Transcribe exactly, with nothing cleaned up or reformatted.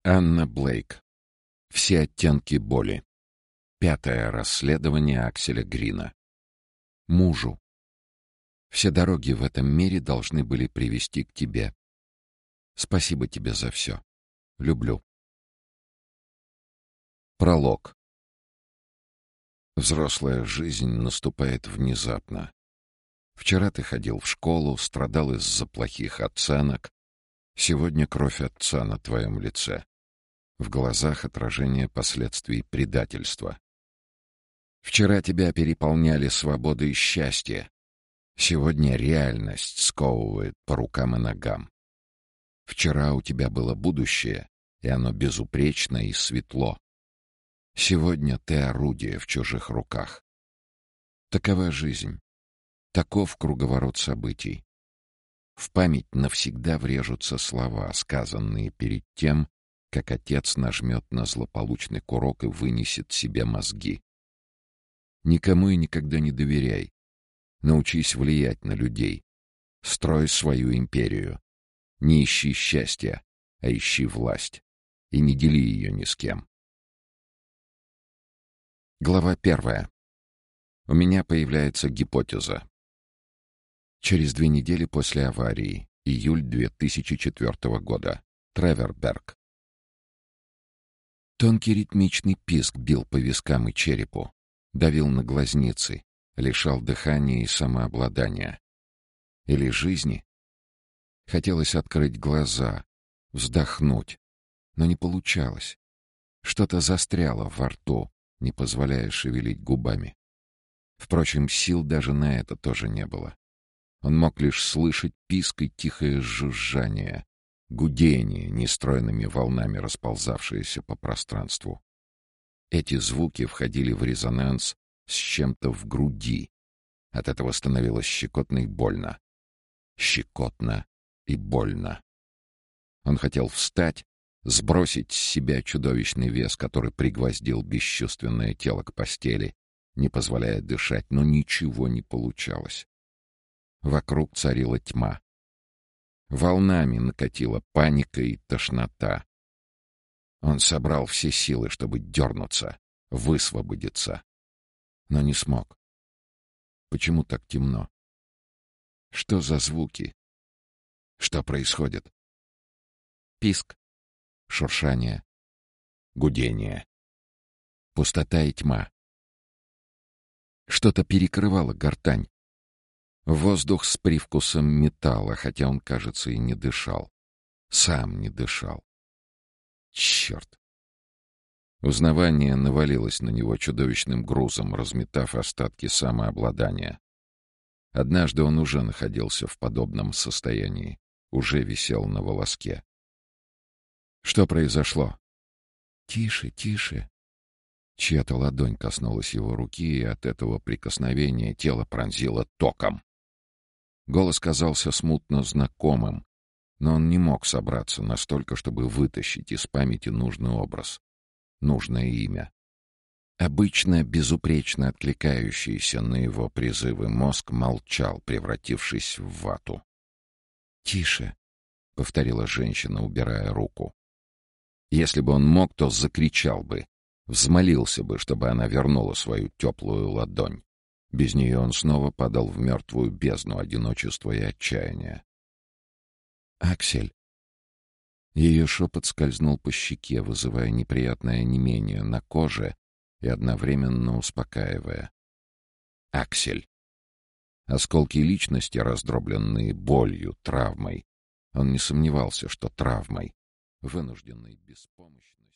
Анна Блейк. Все оттенки боли. Пятое расследование Акселя Грина. Мужу. Все дороги в этом мире должны были привести к тебе. Спасибо тебе за все. Люблю. Пролог. Взрослая жизнь наступает внезапно. Вчера ты ходил в школу, страдал из-за плохих оценок. Сегодня кровь отца на твоем лице. В глазах отражение последствий предательства. Вчера тебя переполняли свобода и счастье. Сегодня реальность сковывает по рукам и ногам. Вчера у тебя было будущее, и оно безупречно и светло. Сегодня ты орудие в чужих руках. Такова жизнь. Таков круговорот событий. В память навсегда врежутся слова, сказанные перед тем, как отец нажмет на злополучный курок и вынесет себе мозги. Никому и никогда не доверяй. Научись влиять на людей. Строй свою империю. Не ищи счастья, а ищи власть. И не дели ее ни с кем. Глава первая. У меня появляется гипотеза. Через две недели после аварии, июль две тысячи четвёртого года. Треверберг. Тонкий ритмичный писк бил по вискам и черепу, давил на глазницы, лишал дыхания и самообладания. Или жизни. Хотелось открыть глаза, вздохнуть, но не получалось. Что-то застряло во рту, не позволяя шевелить губами. Впрочем, сил даже на это тоже не было. Он мог лишь слышать писк и тихое жужжание, гудение, нестройными волнами расползавшееся по пространству. Эти звуки входили в резонанс с чем-то в груди. От этого становилось щекотно и больно. Щекотно и больно. Он хотел встать, сбросить с себя чудовищный вес, который пригвоздил бесчувственное тело к постели, не позволяя дышать, но ничего не получалось. Вокруг царила тьма. Волнами накатила паника и тошнота. Он собрал все силы, чтобы дернуться, высвободиться, но не смог. Почему так темно? Что за звуки? Что происходит? Писк, шуршание, гудение, пустота и тьма. Что-то перекрывало гортань. Воздух с привкусом металла, хотя он, кажется, и не дышал. Сам не дышал. Черт! Узнавание навалилось на него чудовищным грузом, разметав остатки самообладания. Однажды он уже находился в подобном состоянии, уже висел на волоске. Что произошло? Тише, тише. Чья-то ладонь коснулась его руки, и от этого прикосновения тело пронзило током. Голос казался смутно знакомым, но он не мог собраться настолько, чтобы вытащить из памяти нужный образ, нужное имя. Обычно безупречно откликающийся на его призывы мозг молчал, превратившись в вату. «Тише», — повторила женщина, убирая руку. Если бы он мог, то закричал бы, взмолился бы, чтобы она вернула свою теплую ладонь. Без нее он снова падал в мертвую бездну одиночества и отчаяния. «Аксель». Ее шепот скользнул по щеке, вызывая неприятное онемение на коже и одновременно успокаивая. «Аксель». Осколки личности, раздробленные болью, травмой. Он не сомневался, что травмой, вынужденной беспомощностью.